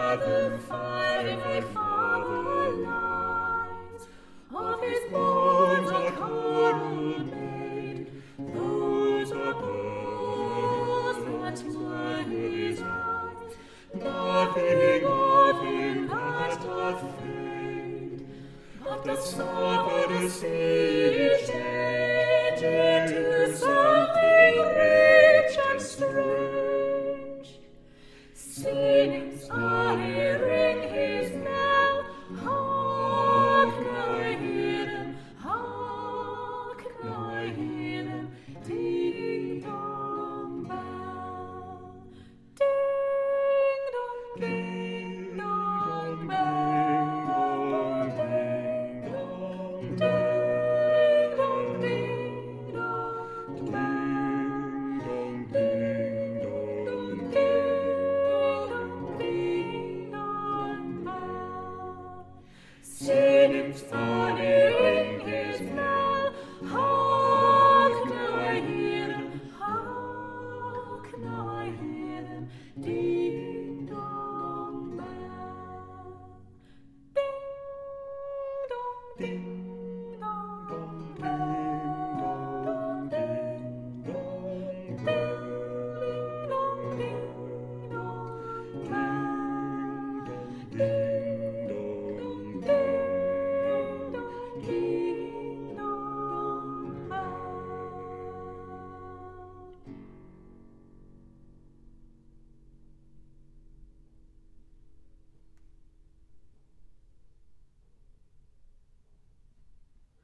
fathom fire my Father lies. Of his bones a coral made, those are pearls that mine his eyes. Nothing of him that doth fade, but doth suffer to see it change into something rich and strange. See